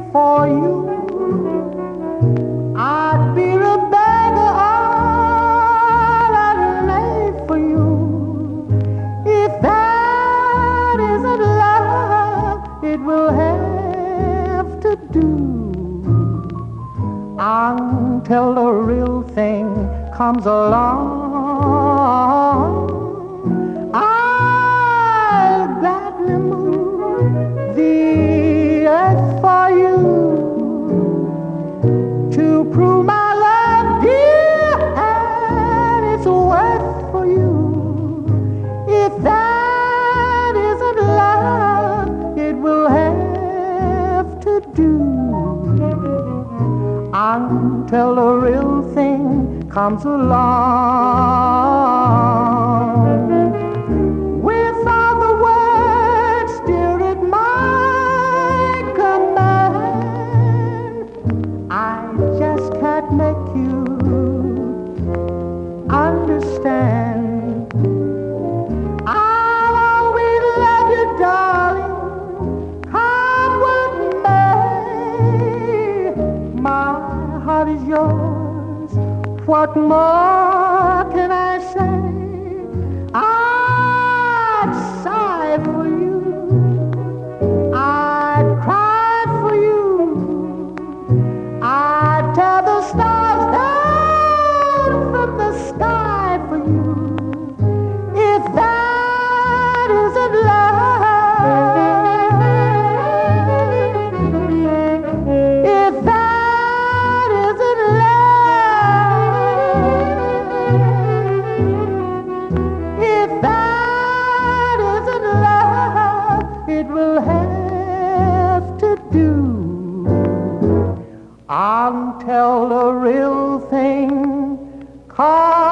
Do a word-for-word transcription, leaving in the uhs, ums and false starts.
for you, I'd be a beggar all I'd lay for you. If that isn't love, it will have to do until the real thing comes along. I'll gladly move the earth for you to prove my love, dear, and its worth for you. If that isn't love, it will have to do until the real thing comes along. With all the words, dear, at my command, I just can't make you understand. I'll always love you, darling, come what may. My heart is yours, what more can I say? I'd sigh for you, I'd cry for you, I'd tear the stars down from the sky for you. If that isn't love, if that isn't love, if that isn't love, it will have to do until the real thing comes.